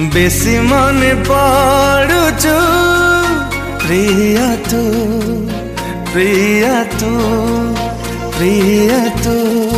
बेसी मन पड़ुचु प्रिया तू प्रिया तू प्रिया तू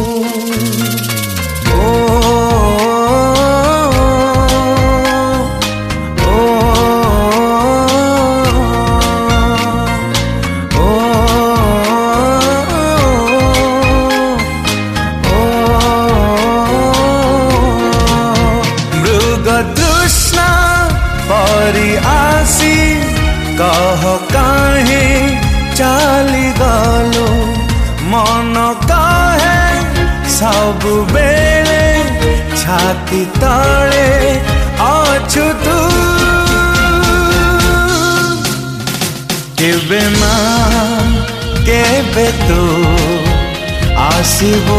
तृष्णा परी आसी कह काहे चाली गलो मन कहे सब बेले छाती तले अछु तू केबे ना केबे तू आसीबो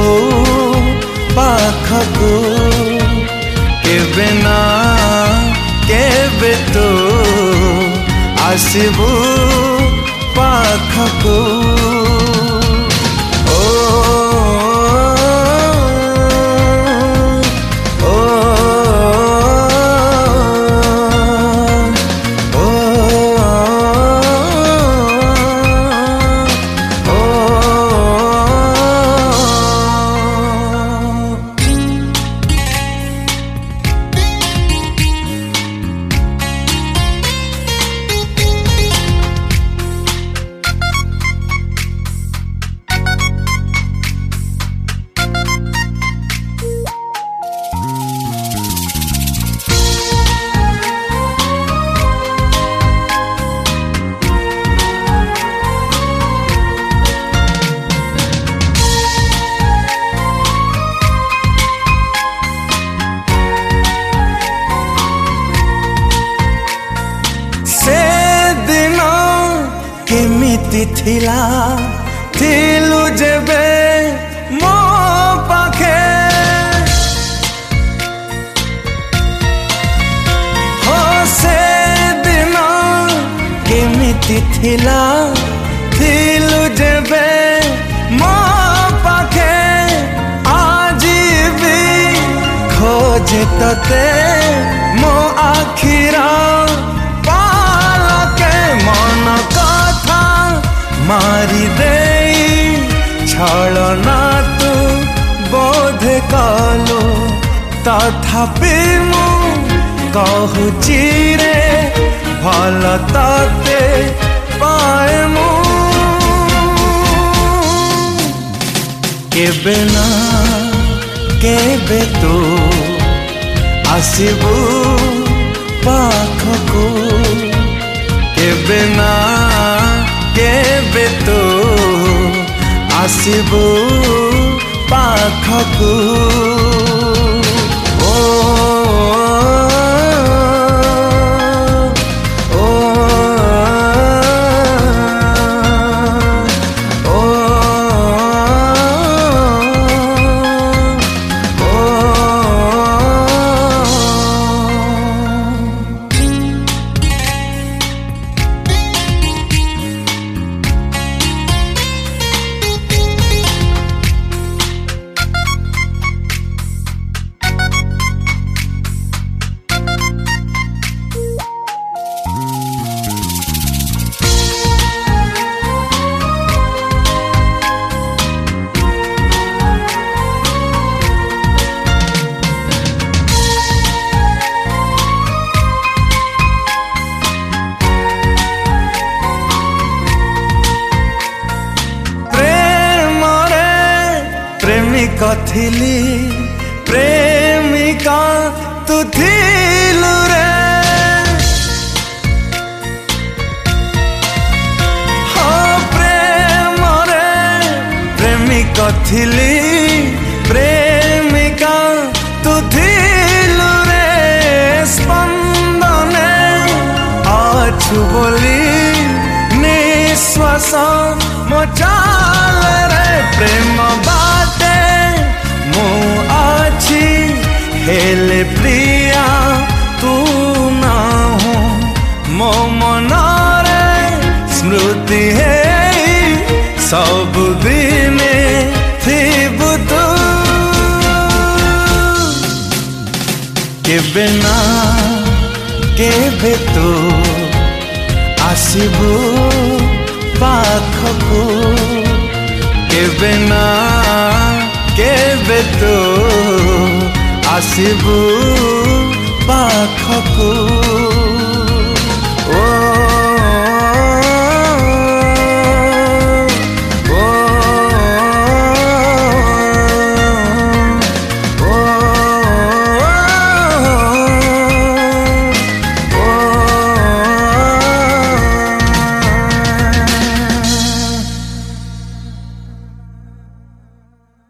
पाखकू केबे ना केबे तो आसीबू पाखकू केमिति थिला थिलु जेबे मो पाखे हो से दिन केमिति थिला थिलु जेबे मो पाखे आज भी खोजे तते मो आखिरा पालके मन कथा मारी दे छलना तू बोधे कलो तथापि मु कहूची रे भल तते पाए मु केबे ना केबे तू आसीबू पाखकू केबे ना केबे तो आसीबू पाखकू प्रेमिका थिली प्रेमिका तू थिलु रे हो प्रेम रे प्रेमिका थिली प्रेमिका तू थिलु रे स्पंदने आछु बोली निश्वास मो चाल रे प्रेम बाटे मु आछि हेले प्रिया तू ना हो मो मन रे स्मृति है सब दिने थिबु तू केबे ना केबे तू आसिबू पाखकू केबे ना केबे तू आसिबू पाखकू।